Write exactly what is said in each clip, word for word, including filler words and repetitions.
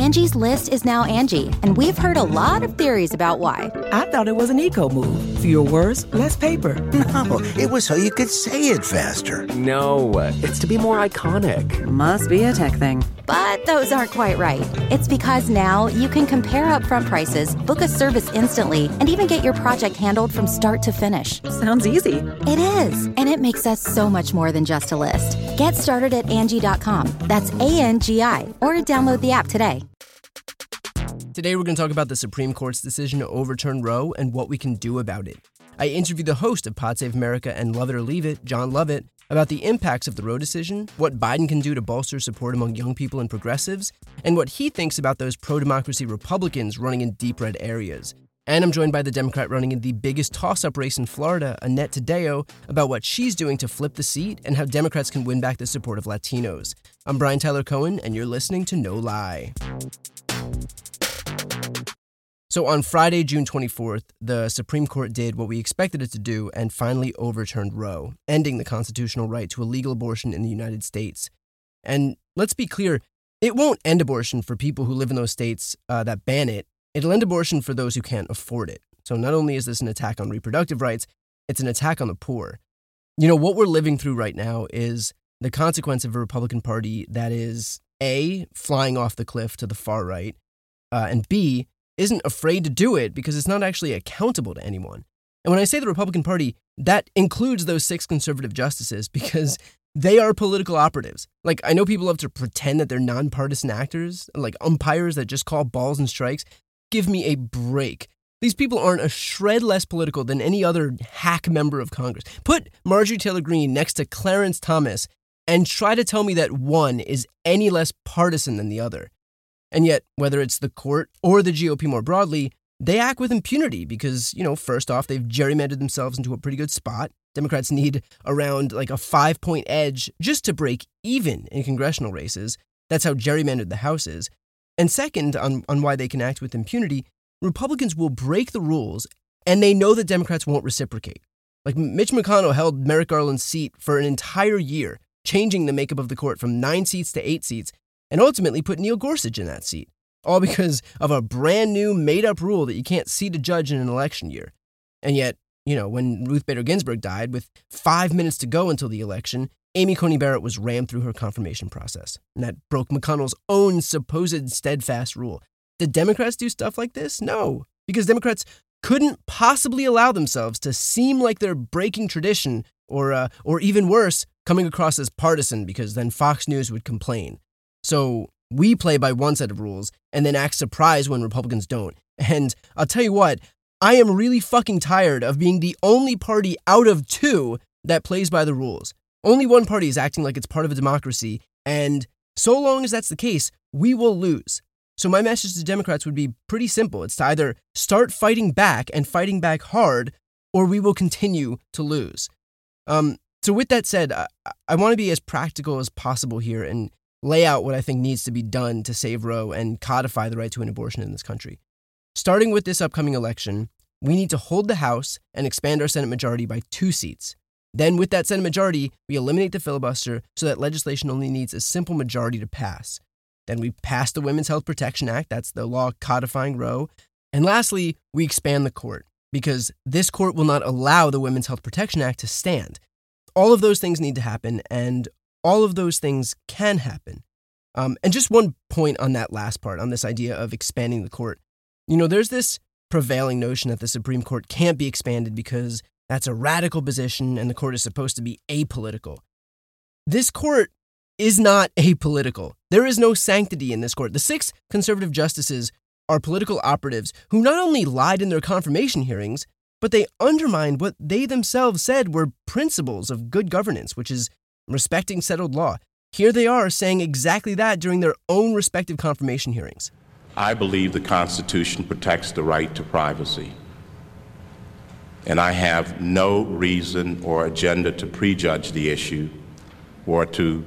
Angie's List is now Angie, and we've heard a lot of theories about why. I thought it was an eco move. Fewer words, less paper. No, it was so you could say it faster. No, it's to be more iconic. Must be a tech thing. But those aren't quite right. It's because now you can compare upfront prices, book a service instantly, and even get your project handled from start to finish. Sounds easy. It is, and it makes us so much more than just a list. Get started at Angie dot com. That's A N G I, or download the app today. Today, we're going to talk about the Supreme Court's decision to overturn Roe and what we can do about it. I interviewed the host of Pod Save America and Love It or Leave It, John Lovett, about the impacts of the Roe decision, what Biden can do to bolster support among young people and progressives, and what he thinks about those pro-democracy Republicans running in deep red areas. And I'm joined by the Democrat running in the biggest toss-up race in Florida, Annette Taddeo, about what she's doing to flip the seat and how Democrats can win back the support of Latinos. I'm Brian Tyler Cohen, and you're listening to No Lie. So on Friday, June twenty-fourth, the Supreme Court did what we expected it to do and finally overturned Roe, ending the constitutional right to a legal abortion in the United States. And let's be clear, it won't end abortion for people who live in those states uh, that ban it. It'll end abortion for those who can't afford it. So not only is this an attack on reproductive rights, it's an attack on the poor. You know, what we're living through right now is the consequence of a Republican Party that is, A, flying off the cliff to the far right, uh, and B, isn't afraid to do it because it's not actually accountable to anyone. And when I say the Republican Party, that includes those six conservative justices because they are political operatives. Like, I know people love to pretend that they're nonpartisan actors, like umpires that just call balls and strikes. Give me a break. These people aren't a shred less political than any other hack member of Congress. Put Marjorie Taylor Greene next to Clarence Thomas and try to tell me that one is any less partisan than the other. And yet, whether it's the court or the G O P more broadly, they act with impunity because, you know, first off, they've gerrymandered themselves into a pretty good spot. Democrats need around like a five-point edge just to break even in congressional races. That's how gerrymandered the House is. And second, on, on why they can act with impunity, Republicans will break the rules, and they know that Democrats won't reciprocate. Like Mitch McConnell held Merrick Garland's seat for an entire year, changing the makeup of the court from nine seats to eight seats, and ultimately put Neil Gorsuch in that seat, all because of a brand new made-up rule that you can't seat a judge in an election year. And yet, you know, when Ruth Bader Ginsburg died, with five minutes to go until the election, Amy Coney Barrett was rammed through her confirmation process, and that broke McConnell's own supposed steadfast rule. Did Democrats do stuff like this? No, because Democrats couldn't possibly allow themselves to seem like they're breaking tradition or, uh, or even worse, coming across as partisan, because then Fox News would complain. So we play by one set of rules and then act surprised when Republicans don't. And I'll tell you what, I am really fucking tired of being the only party out of two that plays by the rules. Only one party is acting like it's part of a democracy, and so long as that's the case, we will lose. So my message to Democrats would be pretty simple. It's to either start fighting back and fighting back hard, or we will continue to lose. Um, so with that said, I, I want to be as practical as possible here and lay out what I think needs to be done to save Roe and codify the right to an abortion in this country. Starting with this upcoming election, we need to hold the House and expand our Senate majority by two seats. Then with that Senate majority, we eliminate the filibuster so that legislation only needs a simple majority to pass. Then we pass the Women's Health Protection Act, that's the law codifying Roe. And lastly, we expand the court, because this court will not allow the Women's Health Protection Act to stand. All of those things need to happen, and all of those things can happen. Um, and just one point on that last part, on this idea of expanding the court. You know, there's this prevailing notion that the Supreme Court can't be expanded because that's a radical position and the court is supposed to be apolitical. This court is not apolitical. There is no sanctity in this court. The six conservative justices are political operatives who not only lied in their confirmation hearings, but they undermined what they themselves said were principles of good governance, which is respecting settled law. Here they are saying exactly that during their own respective confirmation hearings. I believe the Constitution protects the right to privacy, and I have no reason or agenda to prejudge the issue or to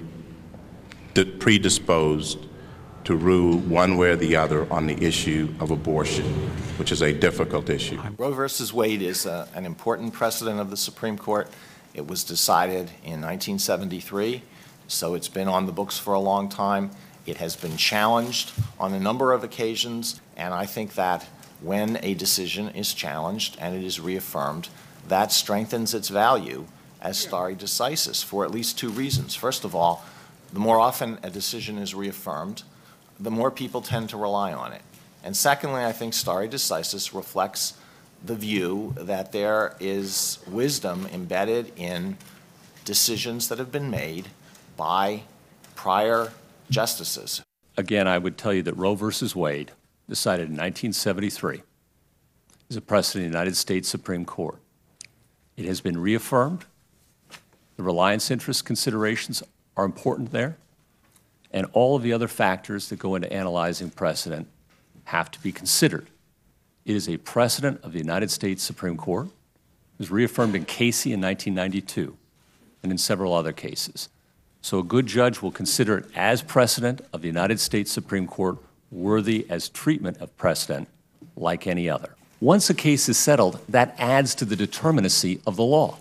predispose to rule one way or the other on the issue of abortion, which is a difficult issue. Roe versus Wade is uh, an important precedent of the Supreme Court. It was decided in nineteen seventy-three, so it's been on the books for a long time, It has been challenged on a number of occasions, and I think that when a decision is challenged and it is reaffirmed, that strengthens its value as stare decisis for at least two reasons. First of all, the more often a decision is reaffirmed, the more people tend to rely on it. And secondly, I think stare decisis reflects the view that there is wisdom embedded in decisions that have been made by prior justices. Again, I would tell you that Roe versus Wade, decided in nineteen seventy-three, is a precedent in the United States Supreme Court. It has been reaffirmed. The reliance interest considerations are important there, and all of the other factors that go into analyzing precedent have to be considered. It is a precedent of the United States Supreme Court. It was reaffirmed in Casey in nineteen ninety-two and in several other cases. So a good judge will consider it as precedent of the United States Supreme Court, worthy as treatment of precedent like any other. Once a case is settled, that adds to the determinacy of the law.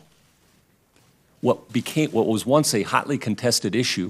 What became, what was once a hotly contested issue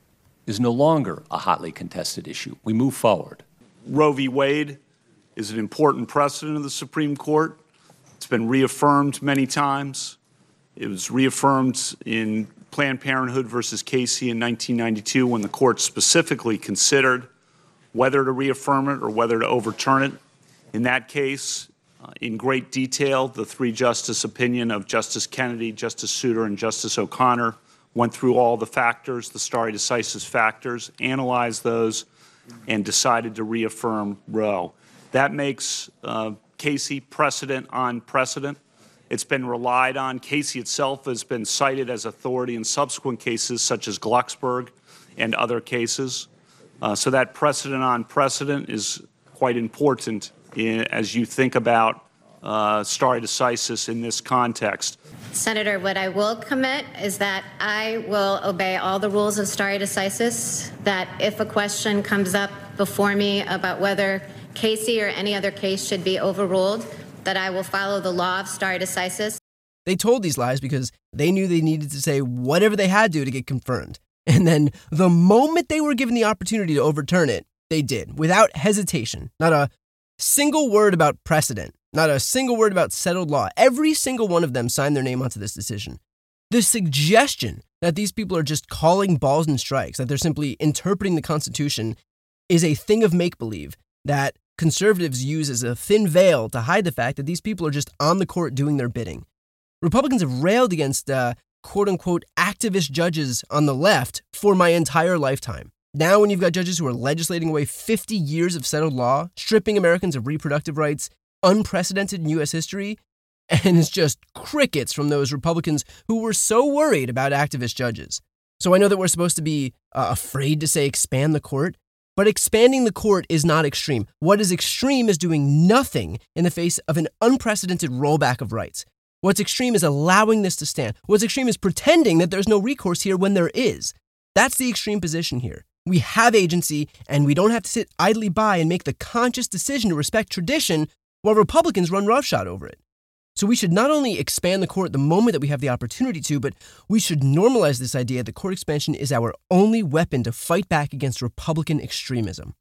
is no longer a hotly contested issue. We move forward. Roe v. Wade is an important precedent of the Supreme Court. It's been reaffirmed many times. It was reaffirmed in Planned Parenthood versus Casey in nineteen ninety-two when the court specifically considered whether to reaffirm it or whether to overturn it. In that case, uh, in great detail, the three-justice opinion of Justice Kennedy, Justice Souter, and Justice O'Connor went through all the factors, the stare decisis factors, analyzed those, and decided to reaffirm Roe. That makes uh, Casey precedent on precedent. It's been relied on. Casey itself has been cited as authority in subsequent cases such as Glucksberg and other cases. Uh, so that precedent on precedent is quite important in, as you think about uh, stare decisis in this context. Senator, what I will commit is that I will obey all the rules of stare decisis, that if a question comes up before me about whether Casey or any other case should be overruled, that I will follow the law of stare decisis. They told these lies because they knew they needed to say whatever they had to to get confirmed. And then the moment they were given the opportunity to overturn it, they did, without hesitation. Not a single word about precedent, not a single word about settled law. Every single one of them signed their name onto this decision. The suggestion that these people are just calling balls and strikes, that they're simply interpreting the Constitution, is a thing of make-believe that conservatives use as a thin veil to hide the fact that these people are just on the court doing their bidding. Republicans have railed against uh, quote-unquote activist judges on the left for my entire lifetime. Now when you've got judges who are legislating away fifty years of settled law, stripping Americans of reproductive rights, unprecedented in U S history, and it's just crickets from those Republicans who were so worried about activist judges. So I know that we're supposed to be uh, afraid to say expand the court, but expanding the court is not extreme. What is extreme is doing nothing in the face of an unprecedented rollback of rights. What's extreme is allowing this to stand. What's extreme is pretending that there's no recourse here when there is. That's the extreme position here. We have agency, and we don't have to sit idly by and make the conscious decision to respect tradition while Republicans run roughshod over it. So we should not only expand the court the moment that we have the opportunity to, but we should normalize this idea that court expansion is our only weapon to fight back against Republican extremism.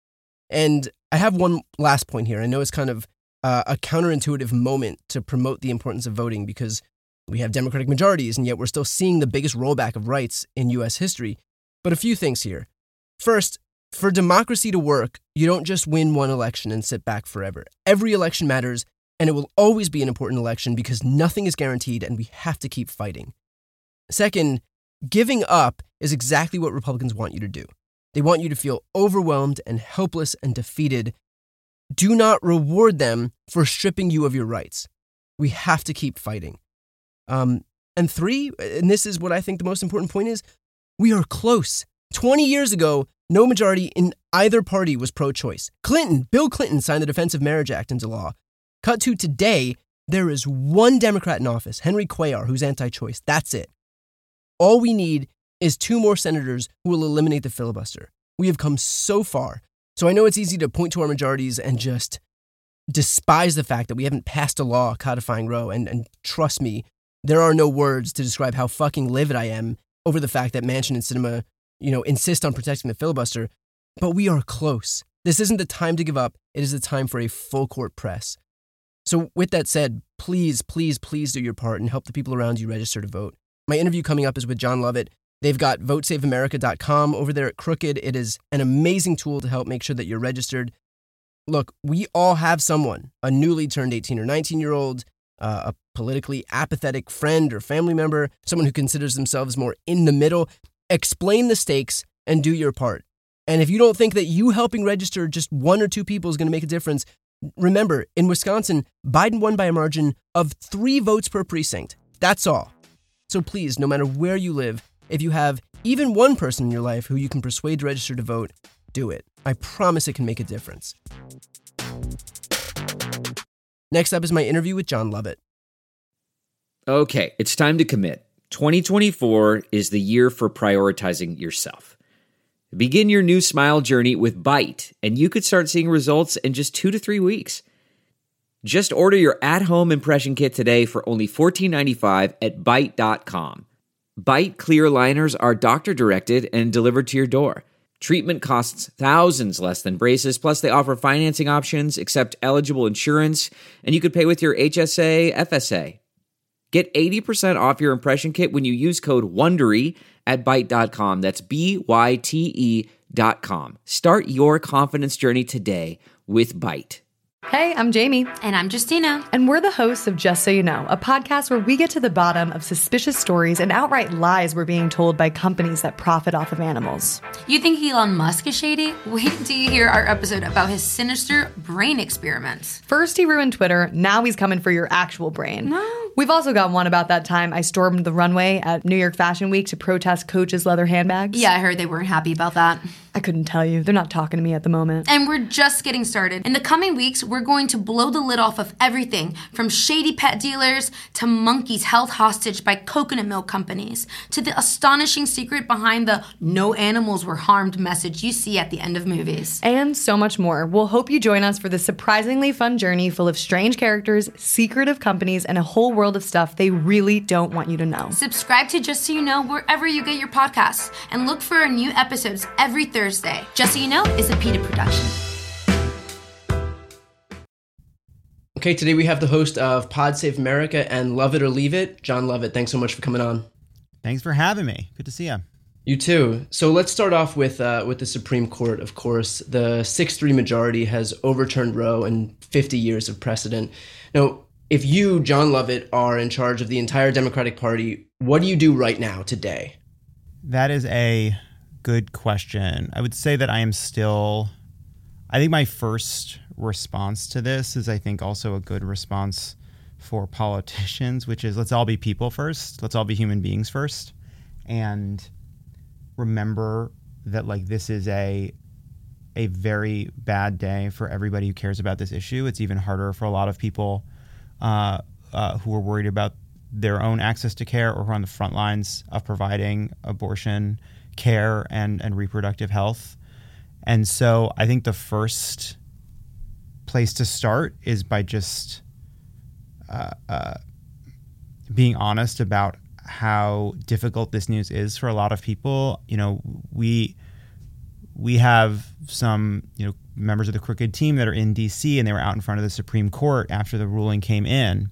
And I have one last point here. I know it's kind of uh, a counterintuitive moment to promote the importance of voting because we have Democratic majorities, and yet we're still seeing the biggest rollback of rights in U S history. But a few things here. First, for democracy to work, you don't just win one election and sit back forever. Every election matters, and it will always be an important election because nothing is guaranteed and we have to keep fighting. Second, giving up is exactly what Republicans want you to do. They want you to feel overwhelmed and helpless and defeated. Do not reward them for stripping you of your rights. We have to keep fighting. Um, and three, and this is what I think the most important point is, we are close. twenty years ago, no majority in either party was pro-choice. Clinton, Bill Clinton signed the Defense of Marriage Act into law. Cut to today, there is one Democrat in office, Henry Cuellar, who's anti-choice. That's it. All we need is two more senators who will eliminate the filibuster. We have come so far. So I know it's easy to point to our majorities and just despise the fact that we haven't passed a law codifying Roe. And, and trust me, there are no words to describe how fucking livid I am over the fact that Manchin and Sinema, you know, insist on protecting the filibuster. But we are close. This isn't the time to give up. It is the time for a full court press. So with that said, please, please, please do your part and help the people around you register to vote. My interview coming up is with Jon Lovett. They've got vote save america dot com over there at Crooked. It is an amazing tool to help make sure that you're registered. Look, we all have someone, a newly turned eighteen or nineteen-year-old, uh, a politically apathetic friend or family member, someone who considers themselves more in the middle. Explain the stakes and do your part. And if you don't think that you helping register just one or two people is going to make a difference, remember, in Wisconsin, Biden won by a margin of three votes per precinct. That's all. So please, no matter where you live, if you have even one person in your life who you can persuade to register to vote, do it. I promise it can make a difference. Next up is my interview with Jon Lovett. Okay, it's time to commit. twenty twenty-four is the year for prioritizing yourself. Begin your new smile journey with Byte, and you could start seeing results in just two to three weeks. Just order your at-home impression kit today for only fourteen ninety-five at byte dot com. Byte clear liners are doctor-directed and delivered to your door. Treatment costs thousands less than braces, plus they offer financing options, accept eligible insurance, and you could pay with your H S A, F S A. Get eighty percent off your impression kit when you use code WONDERY at byte dot com. That's B Y T E dot com. Start your confidence journey today with Byte. Hey, I'm Jamie. And I'm Justina. And we're the hosts of Just So You Know, a podcast where we get to the bottom of suspicious stories and outright lies we're being told by companies that profit off of animals. You think Elon Musk is shady? Wait till you hear our episode about his sinister brain experiments. First he ruined Twitter, now he's coming for your actual brain. No. We've also got one about that time I stormed the runway at New York Fashion Week to protest Coach's leather handbags. Yeah, I heard they weren't happy about that. I couldn't tell you. They're not talking to me at the moment. And we're just getting started. In the coming weeks, we're going to blow the lid off of everything from shady pet dealers to monkeys held hostage by coconut milk companies to the astonishing secret behind the no animals were harmed message you see at the end of movies. And so much more. We'll hope you join us for this surprisingly fun journey full of strange characters, secretive companies, and a whole world of stuff they really don't want you to know. Subscribe to Just So You Know wherever you get your podcasts and look for our new episodes every Thursday. Just So You Know is a PETA production. Okay, today we have the host of Pod Save America and Love It or Leave It, Jon Lovett. Thanks so much for coming on. Thanks for having me. Good to see you. You too. So let's start off with uh, with the Supreme Court, of course. The six three majority has overturned Roe and fifty years of precedent. Now, if you, Jon Lovett, are in charge of the entire Democratic Party, what do you do right now, today? That is a good question. I would say that I am still, I think my first response to this is I think also a good response for politicians, which is let's all be people first. Let's all be human beings first. And remember that like this is a a very bad day for everybody who cares about this issue. It's even harder for a lot of people uh, uh, who are worried about their own access to care or who are on the front lines of providing abortion care and, and reproductive health. And so I think the first place to start is by just uh, uh, being honest about how difficult this news is for a lot of people. You know, we we have some, you know, members of the Crooked team that are in D C and they were out in front of the Supreme Court after the ruling came in.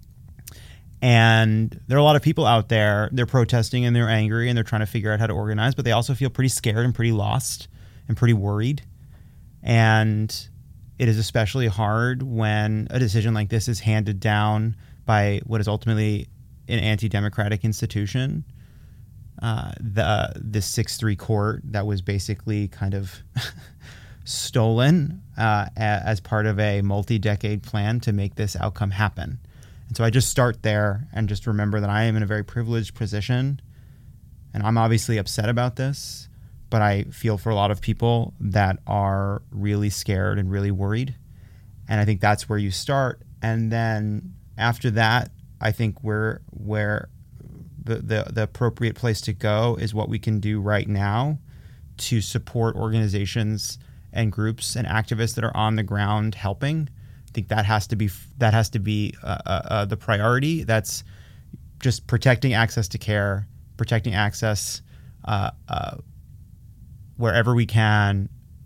And there are a lot of people out there, they're protesting and they're angry and they're trying to figure out how to organize, but they also feel pretty scared and pretty lost and pretty worried. And it is especially hard when a decision like this is handed down by what is ultimately an anti-democratic institution. Uh, the the six three court that was basically kind of stolen uh, a, as part of a multi-decade plan to make this outcome happen. And so I just start there and just remember that I am in a very privileged position, and I'm obviously upset about this, but I feel for a lot of people that are really scared and really worried. And I think that's where you start. And then after that, I think where where the, the, the appropriate place to go is what we can do right now to support organizations and groups and activists that are on the ground helping. I think that has to be that has to be uh, uh, the priority. That's just protecting access to care, protecting access uh, uh, wherever we can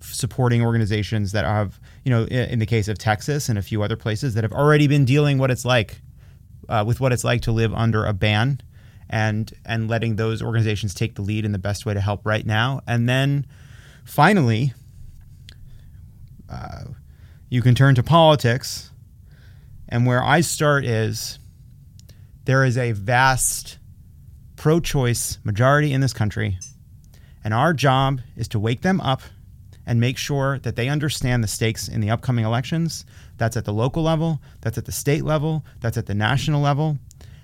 supporting organizations that have, you know, in, in the case of Texas and a few other places that have already been dealing what it's like uh, with what it's like to live under a ban, and and letting those organizations take the lead in the best way to help right now. And then finally, uh, you can turn to politics. And where I start is there is a vast pro-choice majority in this country, and our job is to wake them up and make sure that they understand the stakes in the upcoming elections. That's at the local level, that's at the state level, that's at the national level,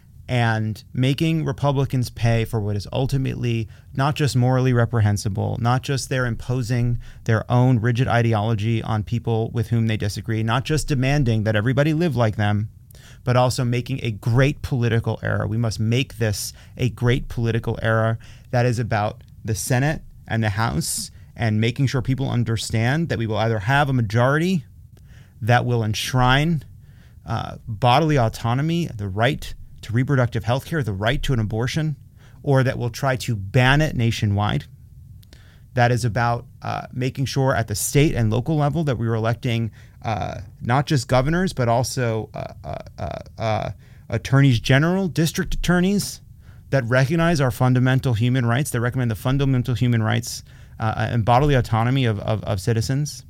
and making Republicans pay for what is ultimately not just morally reprehensible, not just their imposing their own rigid ideology on people with whom they disagree, not just demanding that everybody live like them, but also making a great political era. We must make this a great political era that is about the Senate and the House, and making sure people understand that we will either have a majority that will enshrine uh, bodily autonomy, the right to reproductive health care, the right to an abortion, or that will try to ban it nationwide. That is about uh, making sure at the state and local level that we are electing uh, not just governors, but also uh, uh, uh, uh, attorneys general, district attorneys that recognize our fundamental human rights, that recommend the fundamental human rights uh, and bodily autonomy of, of, of citizens,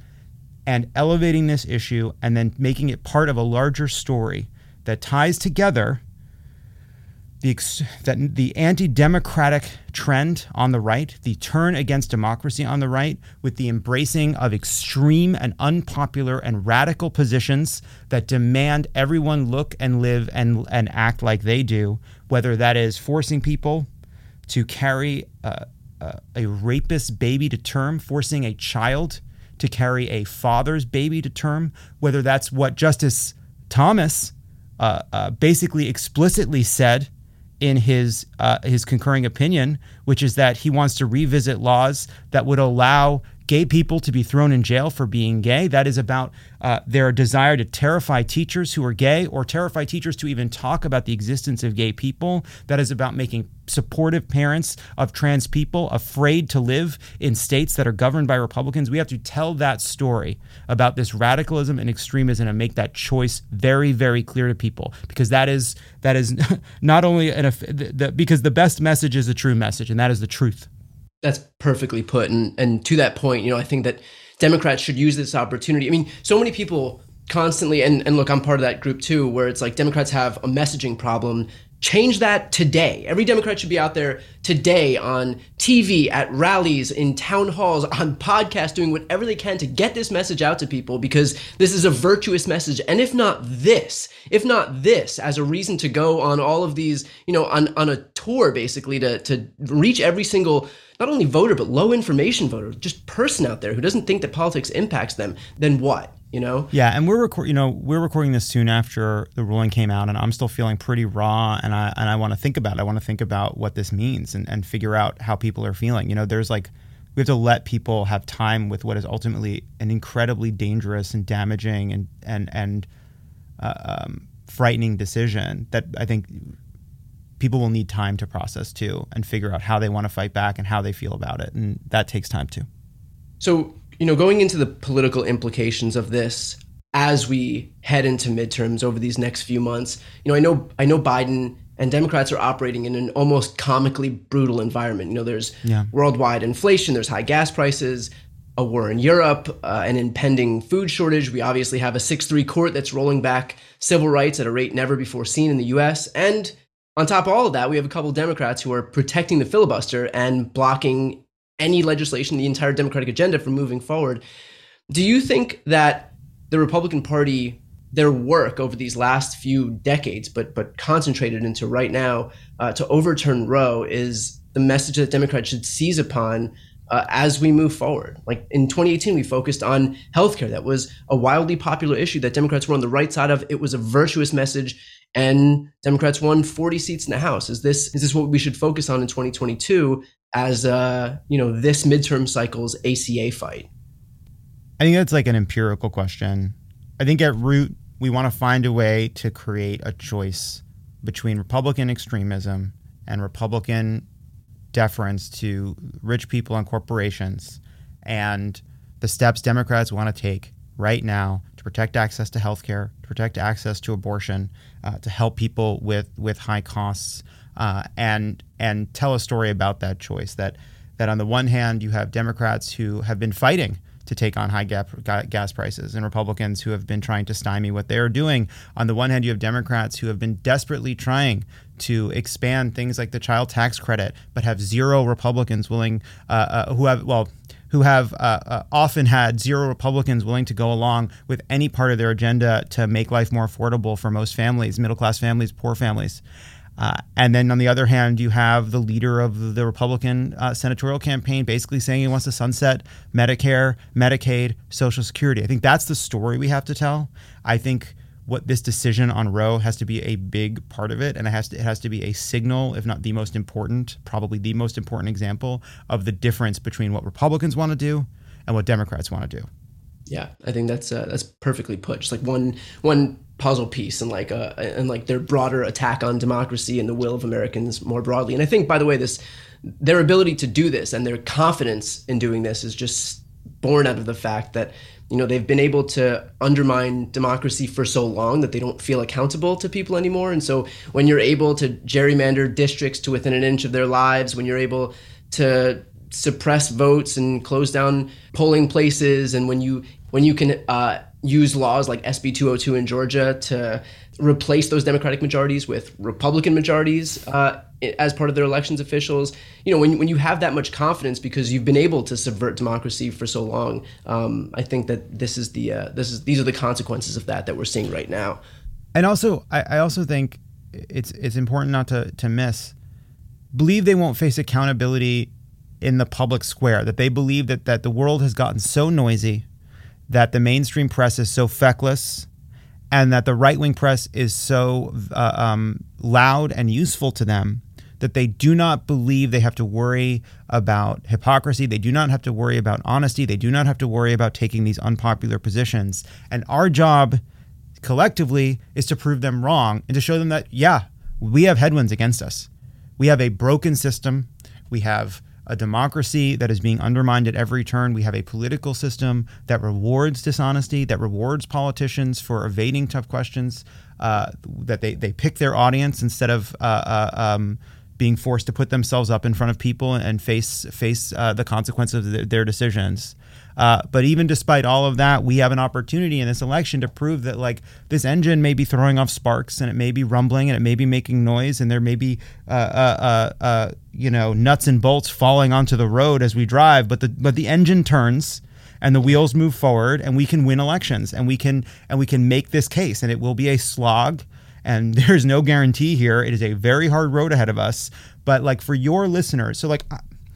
and elevating this issue and then making it part of a larger story that ties together the ex- that the anti-democratic trend on the right, the turn against democracy on the right, with the embracing of extreme and unpopular and radical positions that demand everyone look and live and, and act like they do, whether that is forcing people to carry a, a, a rapist baby to term, forcing a child to carry a father's baby to term, whether that's what Justice Thomas Uh, uh, basically explicitly said in his uh, his concurring opinion, which is that he wants to revisit laws that would allow gay people to be thrown in jail for being gay. That is about uh, their desire to terrify teachers who are gay, or terrify teachers to even talk about the existence of gay people. That is about making supportive parents of trans people afraid to live in states that are governed by Republicans. We have to tell that story about this radicalism and extremism and make that choice very, very clear to people, because that is that is not only an the, the, because the best message is the true message, and that is the truth. That's perfectly put. And and to that point, you know, I think that Democrats should use this opportunity. I mean, so many people constantly, and, and look, I'm part of that group too, where it's like Democrats have a messaging problem. Change that today. Every Democrat should be out there today on T V, at rallies, in town halls, on podcasts, doing whatever they can to get this message out to people, because this is a virtuous message. And if not this, if not this as a reason to go on all of these, you know, on, on a tour basically to, to reach every single, not only voter, but low information voter, just person out there who doesn't think that politics impacts them, then what? You know? Yeah, and we're record, you know, we're recording this soon after the ruling came out, and I'm still feeling pretty raw, and I and I want to think about it. I want to think about what this means and, and figure out how people are feeling. You know, there's like, we have to let people have time with what is ultimately an incredibly dangerous and damaging and and and uh, um, frightening decision that I think people will need time to process too, and figure out how they want to fight back and how they feel about it, and that takes time too. So, you know, going into the political implications of this as we head into midterms over these next few months, you know, I know I know Biden and Democrats are operating in an almost comically brutal environment. You know, there's yeah. worldwide inflation, there's high gas prices, a war in Europe, uh, an impending food shortage. We obviously have a six three court that's rolling back civil rights at a rate never before seen in the U S. And on top of all of that, we have a couple of Democrats who are protecting the filibuster and blocking any legislation, the entire Democratic agenda from moving forward. Do you think that the Republican Party, their work over these last few decades, but but concentrated into right now uh, to overturn Roe, is the message that Democrats should seize upon uh, as we move forward? Like in twenty eighteen, we focused on healthcare. That was a wildly popular issue that Democrats were on the right side of. It was a virtuous message, and Democrats won forty seats in the House. Is this is this what we should focus on in twenty twenty-two as uh, you know, this midterm cycle's A C A fight? I think that's like an empirical question. I think at root, we want to find a way to create a choice between Republican extremism and Republican deference to rich people and corporations, and the steps Democrats want to take right now to protect access to healthcare, to protect access to abortion, uh, to help people with with high costs, uh, and and tell a story about that choice. That that on the one hand, you have Democrats who have been fighting to take on high gas prices, and Republicans who have been trying to stymie what they are doing. On the one hand, you have Democrats who have been desperately trying to expand things like the child tax credit, but have zero Republicans willing, uh, uh, who have, well, who have uh, uh, often had zero Republicans willing to go along with any part of their agenda to make life more affordable for most families, middle-class families, poor families. Uh, and then on the other hand, you have the leader of the Republican uh, senatorial campaign basically saying he wants to sunset Medicare, Medicaid, Social Security. I think that's the story we have to tell. I think what this decision on Roe has to be a big part of it, and it has to, it has to be a signal, if not the most important, probably the most important example of the difference between what Republicans want to do and what Democrats want to do. Yeah, I think that's uh, that's perfectly put. Just like one one puzzle piece, and like uh, and like their broader attack on democracy and the will of Americans more broadly. And I think, by the way, this their ability to do this and their confidence in doing this is just born out of the fact that, you know, they've been able to undermine democracy for so long that they don't feel accountable to people anymore. And so when you're able to gerrymander districts to within an inch of their lives, when you're able to suppress votes and close down polling places, and when you when you can uh, use laws like S B two oh two in Georgia to replace those Democratic majorities with Republican majorities uh, as part of their elections officials, you know, when when you have that much confidence because you've been able to subvert democracy for so long, um, I think that this is the uh, this is these are the consequences of that that we're seeing right now. And also, I, I also think it's it's important not to to miss believe they won't face accountability in the public square, that they believe that that the world has gotten so noisy, that the mainstream press is so feckless, and that the right-wing press is so uh, um, loud and useful to them that they do not believe they have to worry about hypocrisy. They do not have to worry about honesty. They do not have to worry about taking these unpopular positions. And our job collectively is to prove them wrong and to show them that, yeah, we have headwinds against us. We have a broken system. We have a democracy that is being undermined at every turn. We have a political system that rewards dishonesty, that rewards politicians for evading tough questions, uh, that they, they pick their audience instead of uh, uh, um, being forced to put themselves up in front of people and face face uh, the consequences of their, their decisions. Uh, but even despite all of that, we have an opportunity in this election to prove that, like, this engine may be throwing off sparks, and it may be rumbling, and it may be making noise, and there may be uh, uh, uh, uh, you know, nuts and bolts falling onto the road as we drive. But the but the engine turns, and the wheels move forward, and we can win elections, and we can and we can make this case, and it will be a slog. And there's no guarantee here. It is a very hard road ahead of us. But like for your listeners, so like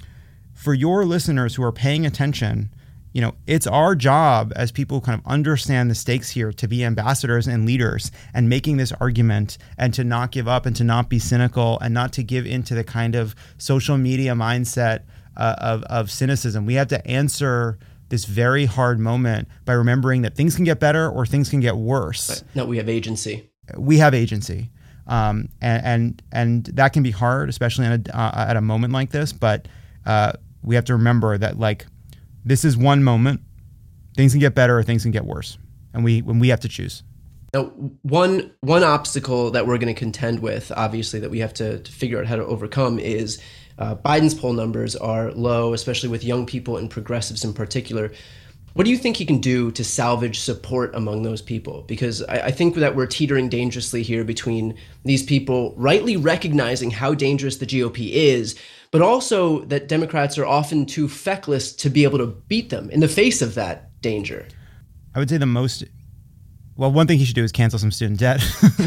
for your listeners who are paying attention, you know, it's our job as people who kind of understand the stakes here to be ambassadors and leaders and making this argument, and to not give up and to not be cynical and not to give into the kind of social media mindset uh, of, of cynicism. We have to answer this very hard moment by remembering that things can get better or things can get worse. Right. No, we have agency. We have agency. Um, and, and and that can be hard, especially in a, uh, at a moment like this. But uh, we have to remember that, like, this is one moment. Things can get better or things can get worse, and we when we have to choose. Now, one one obstacle that we're going to contend with, obviously, that we have to, to figure out how to overcome is uh, Biden's poll numbers are low, especially with young people and progressives in particular. What do you think he can do to salvage support among those people? Because I, I think that we're teetering dangerously here between these people rightly recognizing how dangerous the G O P is, but also that Democrats are often too feckless to be able to beat them in the face of that danger. I would say the most, well, one thing he should do is cancel some student debt.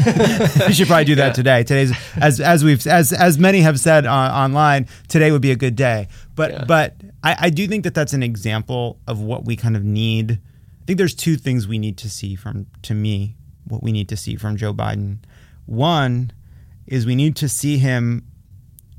He should probably do that yeah. today. Today's, as as we've as as many have said uh, online, today would be a good day. But yeah. but I, I do think that that's an example of what we kind of need. I think there's two things we need to see from, to me, what we need to see from Joe Biden. One is we need to see him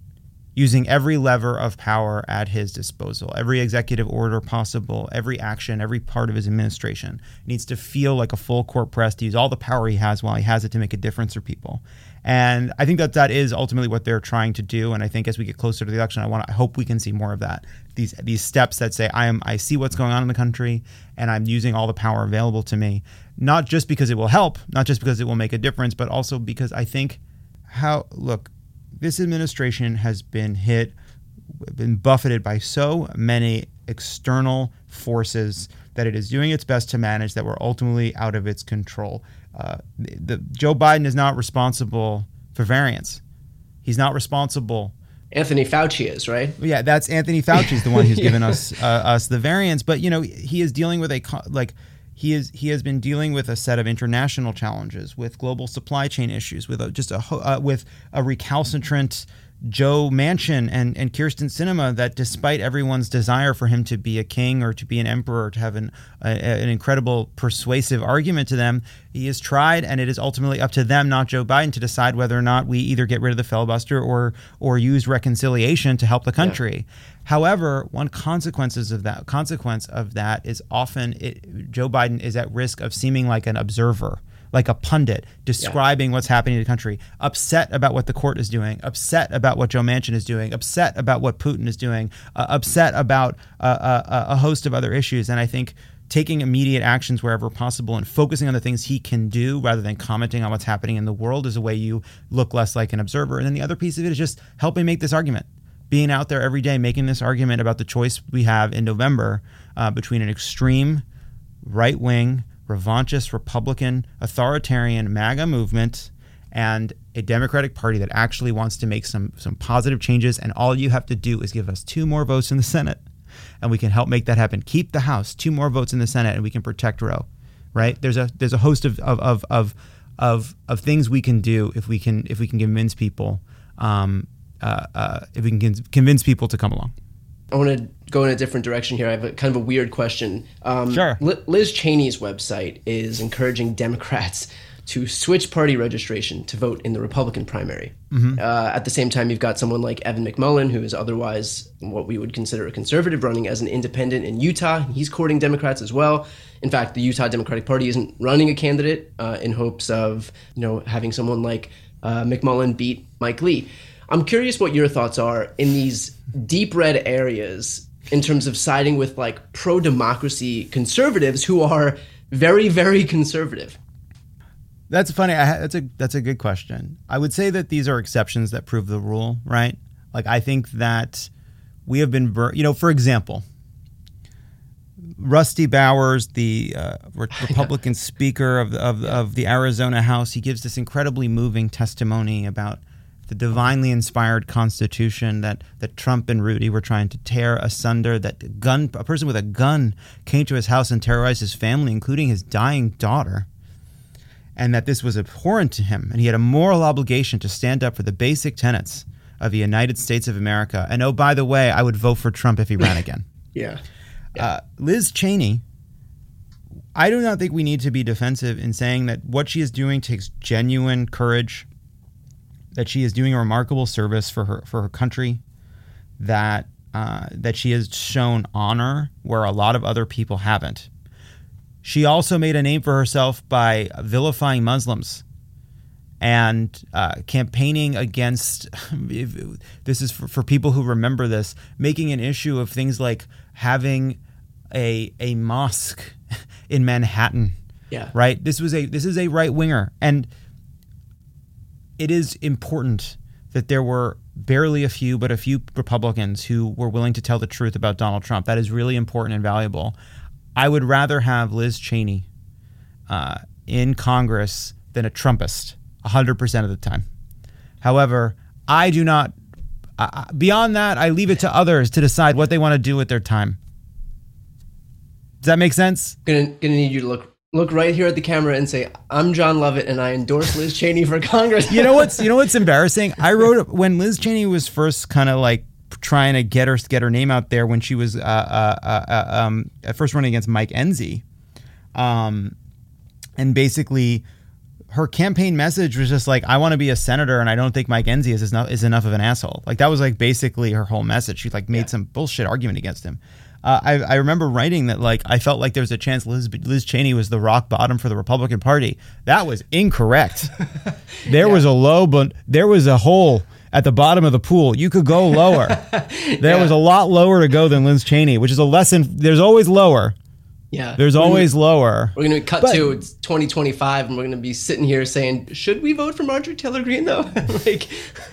using every lever of power at his disposal, every executive order possible, every action, every part of his administration. He needs to feel like a full court press, to use all the power he has while he has it to make a difference for people. And I think that that is ultimately what they're trying to do. And I think as we get closer to the election, I want to, I hope we can see more of that. These these steps that say I am I see what's going on in the country and I'm using all the power available to me, not just because it will help, not just because it will make a difference, but also because I think how look, this administration has been hit, been buffeted by so many external forces that it is doing its best to manage that were ultimately out of its control. Uh, the, the Joe Biden is not responsible for variants. He's not responsible. Anthony Fauci is, right? Yeah, that's Anthony Fauci's the one who's yeah. given us uh, us the variants. But you know, he is dealing with a like he is he has been dealing with a set of international challenges, with global supply chain issues, with a, just a uh, with a recalcitrant Joe Manchin and, and Kyrsten Sinema, that despite everyone's desire for him to be a king or to be an emperor, to have an a, an incredible persuasive argument to them, he has tried, and it is ultimately up to them, not Joe Biden, to decide whether or not we either get rid of the filibuster or or use reconciliation to help the country. Yeah. However, one consequences of that consequence of that is often it, Joe Biden is at risk of seeming like an observer, like a pundit describing yeah. what's happening in the country, upset about what the court is doing, upset about what Joe Manchin is doing, upset about what Putin is doing, uh, upset about uh, a, a host of other issues. And I think taking immediate actions wherever possible and focusing on the things he can do rather than commenting on what's happening in the world is a way you look less like an observer. And then the other piece of it is just helping make this argument. Being out there every day making this argument about the choice we have in November uh, between an extreme right-wing, revanchist, Republican, authoritarian MAGA movement and a Democratic Party that actually wants to make some some positive changes. And all you have to do is give us two more votes in the Senate, and we can help make that happen. Keep the House, two more votes in the Senate, and we can protect Roe. Right? There's a there's a host of of of of of, of things we can do if we can if we can convince people um, uh, uh, if we can convince people to come along. I want to go in a different direction here. I have a kind of a weird question. Um, sure. Liz Cheney's website is encouraging Democrats to switch party registration to vote in the Republican primary. Mm-hmm. Uh, at the same time, you've got someone like Evan McMullin, who is otherwise what we would consider a conservative, running as an independent in Utah. He's courting Democrats as well. In fact, the Utah Democratic Party isn't running a candidate uh, in hopes of, you know, having someone like uh, McMullin beat Mike Lee. I'm curious what your thoughts are in these deep red areas in terms of siding with like pro-democracy conservatives who are very, very conservative. That's funny. I, that's a that's a good question. I would say that these are exceptions that prove the rule, right? Like I think that we have been, bur- you know, for example, Rusty Bowers, the uh, Republican Speaker of the, of, yeah. of the Arizona House, he gives this incredibly moving testimony about the divinely inspired Constitution that, that Trump and Rudy were trying to tear asunder, that a gun, a person with a gun came to his house and terrorized his family, including his dying daughter, and that this was abhorrent to him, and he had a moral obligation to stand up for the basic tenets of the United States of America. And oh, by the way, I would vote for Trump if he ran again. yeah. yeah. Uh, Liz Cheney, I do not think we need to be defensive in saying that what she is doing takes genuine courage, that she is doing a remarkable service for her for her country, that uh, that she has shown honor where a lot of other people haven't. She also made a name for herself by vilifying Muslims and uh, campaigning against, this is for, for people who remember this, making an issue of things like having a a mosque in Manhattan. Yeah. Right? This was a this is a right winger, and it is important that there were barely a few, but a few Republicans who were willing to tell the truth about Donald Trump. That is really important and valuable. I would rather have Liz Cheney uh, in Congress than a Trumpist one hundred percent of the time. However, I do not, uh, beyond that, I leave it to others to decide what they want to do with their time. Does that make sense? Gonna, gonna need you to look Look right here at the camera and say, I'm John Lovett and I endorse Liz Cheney for Congress. You know what's you know what's embarrassing? I wrote when Liz Cheney was first kind of like trying to get her get her name out there when she was uh, uh, uh, um, first running against Mike Enzi, um, and basically her campaign message was just like, I want to be a senator, and I don't think Mike Enzi is enough, is enough of an asshole. Like that was like basically her whole message. She like made yeah. some bullshit argument against him. Uh, I, I remember writing that like I felt like there was a chance Liz, Liz Cheney was the rock bottom for the Republican Party. That was incorrect. There yeah. was a low, but there was a hole at the bottom of the pool. You could go lower. There yeah. was a lot lower to go than Liz Cheney, which is a lesson. There's always lower. Yeah. There's we're always gonna, lower. We're going to cut but, to it's twenty twenty-five and we're going to be sitting here saying, should we vote for Marjorie Taylor Greene though? like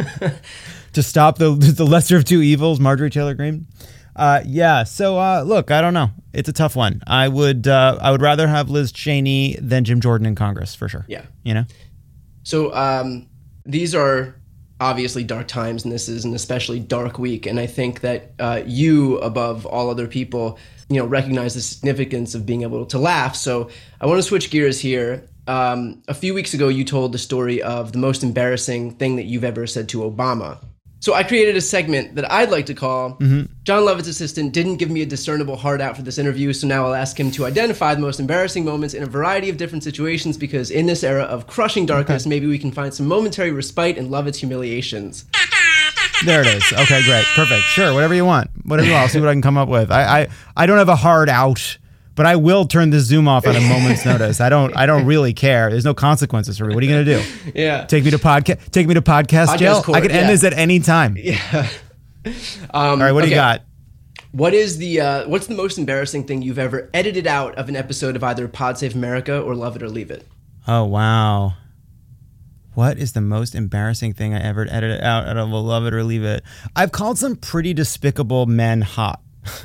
to stop the the lesser of two evils, Marjorie Taylor Greene. Uh, yeah. So uh, look, I don't know. It's a tough one. I would uh, I would rather have Liz Cheney than Jim Jordan in Congress for sure. Yeah. You know. So um, these are obviously dark times, and this is an especially dark week. And I think that uh, you, above all other people, you know, recognize the significance of being able to laugh. So I want to switch gears here. Um, a few weeks ago, you told the story of the most embarrassing thing that you've ever said to Obama. So I created a segment that I'd like to call mm-hmm. John Lovett's assistant didn't give me a discernible heart out for this interview, so now I'll ask him to identify the most embarrassing moments in a variety of different situations, because in this era of crushing darkness, okay. maybe we can find some momentary respite in Lovett's humiliations. There it is. Okay, great. Perfect. Sure, whatever you want. Whatever you want. I'll see what I can come up with. I, I, I don't have a hard out, but I will turn the Zoom off at a moment's notice. I don't I don't really care. There's no consequences for me. What are you going to do? Yeah. Take me to podcast Take me to podcast, podcast jail? Court, I can yeah. end this at any time. Yeah. Um, All right, what okay. do you got? What is the uh, what's the most embarrassing thing you've ever edited out of an episode of either Pod Save America or Love It or Leave It? Oh, wow. What is the most embarrassing thing I ever edited out out of a Love It or Leave It? I've called some pretty despicable men hot.